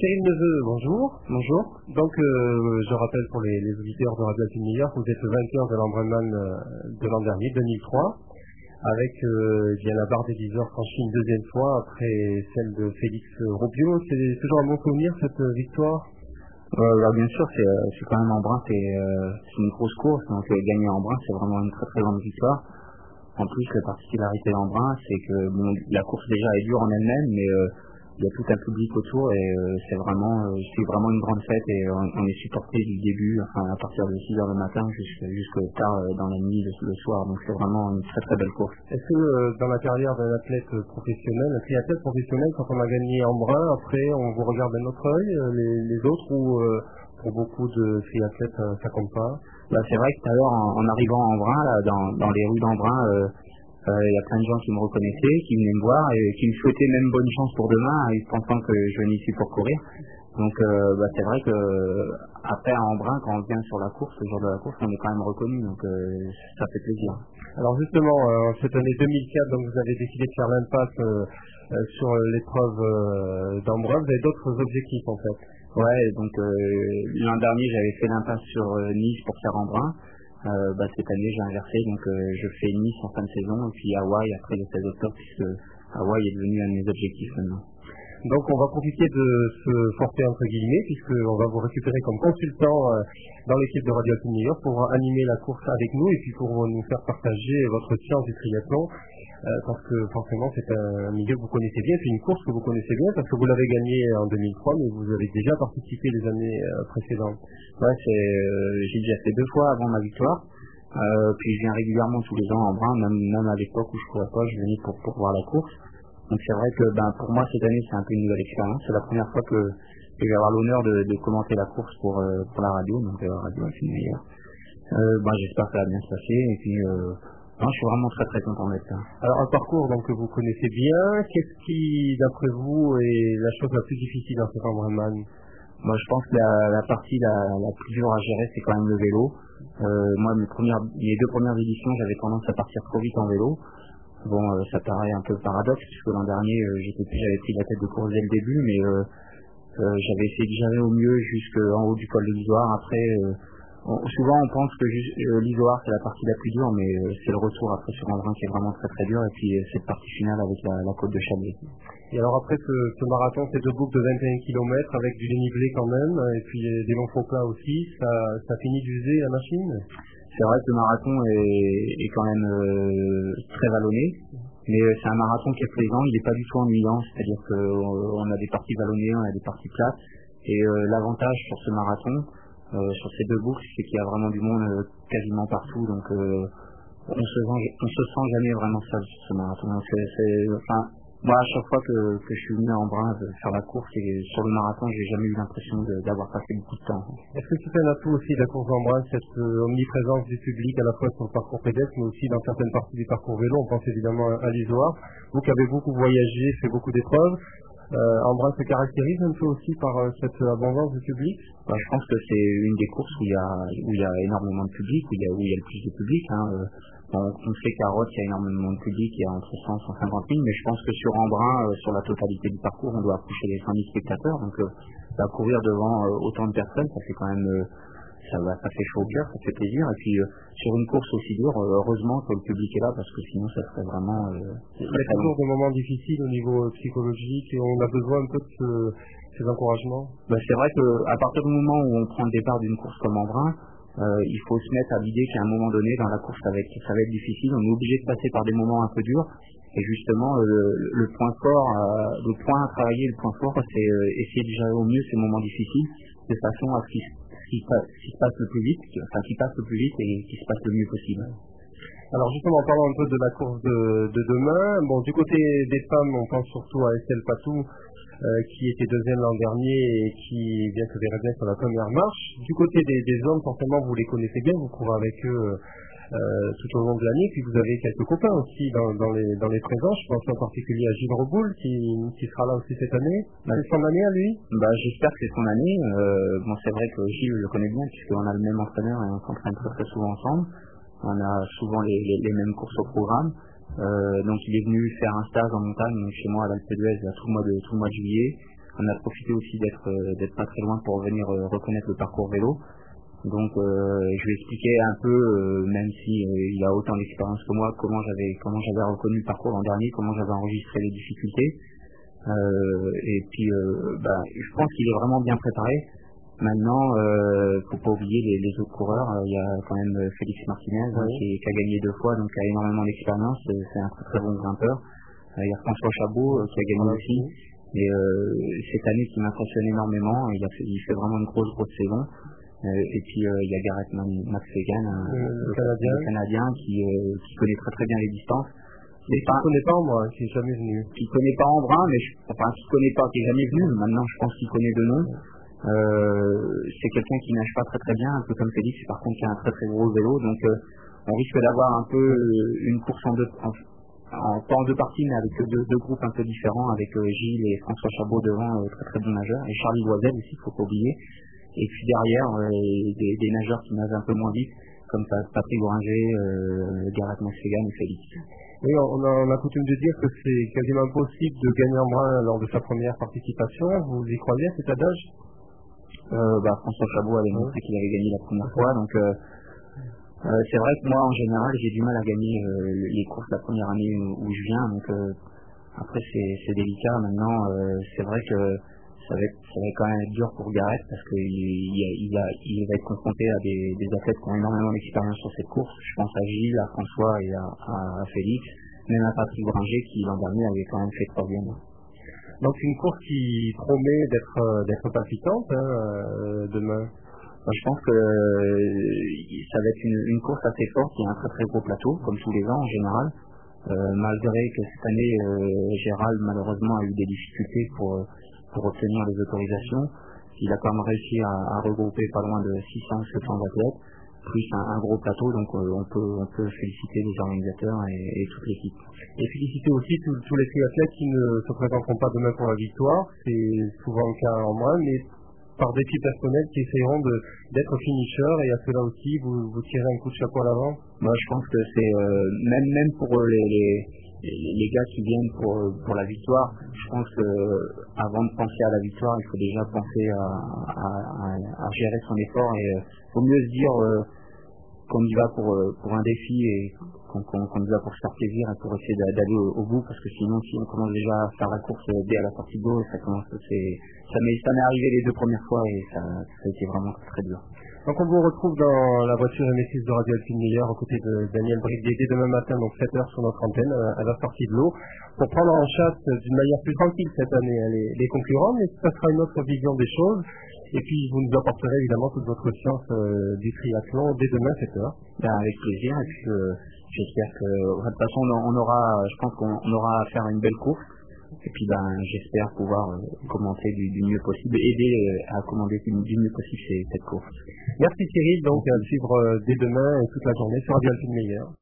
Cyril Neveu, bonjour. Bonjour. Donc, je rappelle pour les auditeurs de Radio Alpine New York, vous êtes le vainqueur de l'Ambrunman de l'an dernier, 2003, avec bien la barre des 10 heures franchie une deuxième fois après celle de Félix Robio. C'est toujours un bon souvenir cette victoire? Bien sûr, c'est quand même Embrun, c'est une grosse course, donc gagner Embrun, c'est vraiment une très très grande victoire. En plus, la particularité d'Embrun, c'est que la course déjà est dure en elle-même, mais il y a tout un public autour et c'est vraiment une grande fête et on est supporté du début, à partir de 6 heures le matin jusqu'au tard dans la nuit le soir, donc c'est vraiment une très très belle course. Est-ce que dans la carrière d'un athlète professionnel, un triathlète professionnel, quand on a gagné Embrun, après on vous regarde d'un autre œil, les autres, ou pour beaucoup de triathlètes ça compte pas? C'est vrai que tout à l'heure en arrivant à Embrun, là, dans les rues d'Embrun, il y a plein de gens qui me reconnaissaient, qui venaient me voir et qui me souhaitaient même bonne chance pour demain, pensant que je venais ici pour courir. Donc c'est vrai que après à Embrun, quand on vient sur la course, le jour de la course, on est quand même reconnu, donc ça fait plaisir. Alors justement, cette année 2004, donc vous avez décidé de faire l'impasse sur l'épreuve d'Embrun. Vous avez d'autres objectifs en fait? Ouais, donc l'an dernier j'avais fait l'impasse sur Nice pour faire Embrun. Cette année j'ai inversé, donc je fais Nice en fin de saison et puis Hawaï après le 16 octobre, puisque Hawaï est devenu un de mes objectifs maintenant. Donc on va profiter de ce forfait entre guillemets, puisqu'on va vous récupérer comme consultant dans l'équipe de Radio Alpine New York pour animer la course avec nous et puis pour nous faire partager votre science du triathlon, parce que forcément c'est un milieu que vous connaissez bien, c'est une course que vous connaissez bien parce que vous l'avez gagnée en 2003, mais vous avez déjà participé les années précédentes. Ouais, j'ai déjà fait 2 fois avant ma victoire. Puis je viens régulièrement tous les ans en Embrun, même à l'époque où je courais pas, je venais pour voir la course. Donc c'est vrai que pour moi cette année c'est un peu une nouvelle expérience. C'est la première fois que je vais avoir l'honneur de commenter la course pour la radio, donc Radio Alpine New York. J'espère que ça va bien se passer et puis je suis vraiment très très content d'être là. Alors un parcours donc, que vous connaissez bien, qu'est-ce qui d'après vous est la chose la plus difficile dans cet Embrunman? Moi je pense que la partie la plus dure à gérer c'est quand même le vélo. Moi mes 2 premières éditions j'avais tendance à partir trop vite en vélo. Ça paraît un peu paradoxe puisque l'an dernier j'avais pris la tête de course dès le début, mais j'avais essayé de gérer au mieux jusqu'en haut du col de l'Isoire. Après souvent on pense que l'Isoire c'est la partie la plus dure, mais c'est le retour après sur Embrun qui est vraiment très très dur, et puis cette partie finale avec la côte de Chablais. Et alors après ce marathon, c'est 2 boucles de 21 km avec du dénivelé quand même, et puis des longs faux plats aussi, ça finit d'user la machine? C'est vrai que le marathon est quand même très vallonné, mais c'est un marathon qui est plaisant, il n'est pas du tout ennuyant, c'est-à-dire qu'on a des parties vallonnées, on a des parties plates, et l'avantage sur ce marathon, sur ces 2 boucles, c'est qu'il y a vraiment du monde quasiment partout, donc on se sent jamais vraiment seul sur ce marathon. Donc moi à chaque fois que je suis venu à Embrun faire la course et sur le marathon, j'ai jamais eu l'impression d'avoir passé beaucoup de temps. Est-ce que c'est un atout aussi de la course d'Embrun, cette omniprésence du public à la fois sur le parcours pédestre mais aussi dans certaines parties du parcours vélo? On pense évidemment à l'Isoire. Vous qui avez beaucoup voyagé, fait beaucoup d'épreuves, Embrun se caractérise un peu aussi par cette abondance du public? Je pense que c'est une des courses où il y a énormément de public, où il y a le plus de public. On sait qu'à Rhodes, il y a énormément de public, il y a entre 100 et 150 000, mais je pense que sur Embrun, sur la totalité du parcours, on doit approcher les 100 000 spectateurs. Donc courir devant autant de personnes, ça fait quand même ça fait chaud au cœur, ça fait plaisir. Et puis sur une course aussi dure, heureusement que le public est là, parce que sinon ça serait vraiment... Il y a toujours des moments difficiles au niveau psychologique et on a besoin un peu de ces encouragements. C'est vrai qu'à partir du moment où on prend le départ d'une course comme Embrun, il faut se mettre à l'idée qu'à un moment donné dans la course ça va être difficile, on est obligé de passer par des moments un peu durs, et justement le point fort, le point à travailler, le point fort, c'est essayer de gérer au mieux ces moments difficiles de façon à ce qui se passe le plus vite, qui passe le plus vite et qui se passe le mieux possible. Alors justement, parlons un peu de la course de demain. Du côté des femmes, on pense surtout à Estelle Patou, qui était deuxième l'an dernier et qui vient se verrait bien sur la première marche. Du côté des hommes, forcément, vous les connaissez bien, vous courez avec eux tout au long de l'année, puis vous avez quelques copains aussi dans les présents. Je pense en particulier à Gilles Reboul qui sera là aussi cette année. C'est son année à lui? J'espère que c'est son année. C'est vrai que Gilles, je le connais bien puisqu'on a le même entraîneur et on s'entraîne très très souvent ensemble. On a souvent les mêmes courses au programme. Donc il est venu faire un stage en montagne chez moi à l'Alpe d'Huez tout le mois de juillet. On a profité aussi d'être pas très loin pour venir reconnaître le parcours vélo. Donc je vais expliquer un peu, même si il a autant d'expérience que moi, comment j'avais reconnu le parcours l'an dernier, comment j'avais enregistré les difficultés. Et puis je pense qu'il est vraiment bien préparé. Maintenant, faut pas oublier les autres coureurs. Il y a quand même Félix Martinez qui a gagné 2 fois, donc qui a énormément d'expérience. C'est un très très bon grimpeur. Il y a François Chabot qui a gagné aussi. Et cette année qui m'impressionne énormément, il fait vraiment une grosse saison. Et puis il y a Garrett McFagan, le Canadien qui connaît très très bien les distances. Mais qui ne connaît pas en moi, qui n'est jamais venu. Qui ne connaît pas en brun, mais qui ne connaît pas, qui n'est jamais venu. Maintenant, je pense qu'il connaît de nom. C'est quelqu'un qui nage pas très très bien, un peu comme Félix, par contre qui a un très très gros vélo. Donc on risque d'avoir un peu une course pas en 2 parties, mais avec deux groupes un peu différents, avec Gilles et François Chabot devant, très très bons nageurs, et Charlie Loisel aussi, il faut pas oublier. Et puis derrière, des nageurs qui nagent un peu moins vite, comme Patrick Bouringer, Garrett McFagan et Félix. Oui, on a coutume de dire que c'est quasiment impossible de gagner en brun lors de sa première participation. Vous y croyez à cet adage? François Chabot avait montré qu'il avait gagné la première fois, donc c'est vrai que moi en général j'ai du mal à gagner les courses la première année où je viens, donc après c'est délicat. Maintenant c'est vrai que ça va quand même être dur pour Garrett parce qu'il va être confronté à des athlètes qui ont énormément d'expérience sur cette course. Je pense à Gilles, à François et à Félix, même à Patrick Bouringer qui l'an dernier avait quand même fait 3e. Donc une course qui promet d'être palpitante demain. Je pense que ça va être une course assez forte. Il y a un très très gros plateau, comme tous les ans en général. Malgré que cette année, Gérald malheureusement a eu des difficultés pour obtenir les autorisations, il a quand même réussi à regrouper pas loin de 600 ou 700 athlètes, plus un gros plateau, donc on peut féliciter les organisateurs et toute l'équipe. Et féliciter aussi tous les triathlètes qui ne se présenteront pas demain pour la victoire. C'est souvent le cas en moins, mais par défi personnel qui essaieront d'être finishers, et à cela aussi vous tirez un coup de chapeau à l'avant. Moi je pense que c'est même pour les gars qui viennent pour la victoire, je pense que avant de penser à la victoire, il faut déjà penser à gérer son effort, et vaut mieux se dire qu'on y va pour un défi et qu'on y va pour se faire plaisir et pour essayer d'aller au bout, parce que sinon si on commence déjà à faire la course dès à la sortie de l'eau, ça m'est arrivé les 2 premières fois et ça a été vraiment très dur. Donc on vous retrouve dans la voiture MSX de Radio Alpine Meilleur aux côtés de Daniel Briguet dès demain matin, donc 7h sur notre antenne, à la sortie de l'eau, pour prendre en chasse d'une manière plus tranquille cette année les concurrents, mais ça sera une autre vision des choses. Et puis vous nous apporterez évidemment toute votre science du triathlon dès demain 7h. Avec plaisir, et puis j'espère que de toute façon je pense qu'on aura à faire une belle course. Et puis j'espère pouvoir commenter du mieux possible, aider à commander du mieux possible cette course. Merci Cyril, donc à suivre dès demain et toute la journée sur Radio Alpine Meilleur.